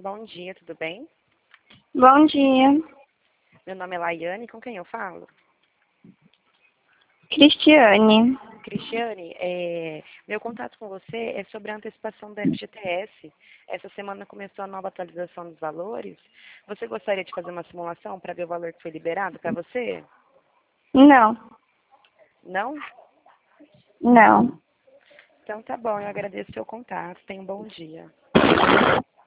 Bom dia, tudo bem? Bom dia, Meu nome é Laiane, com quem eu falo? Cristiane. Cristiane, meu contato com você é sobre a antecipação da FGTS. Essa semana começou a nova atualização dos valores. Você gostaria de fazer uma simulação para ver o valor que foi liberado para você? Não, Não? não. Então tá bom, eu agradeço o seu contato. Tenha um bom dia.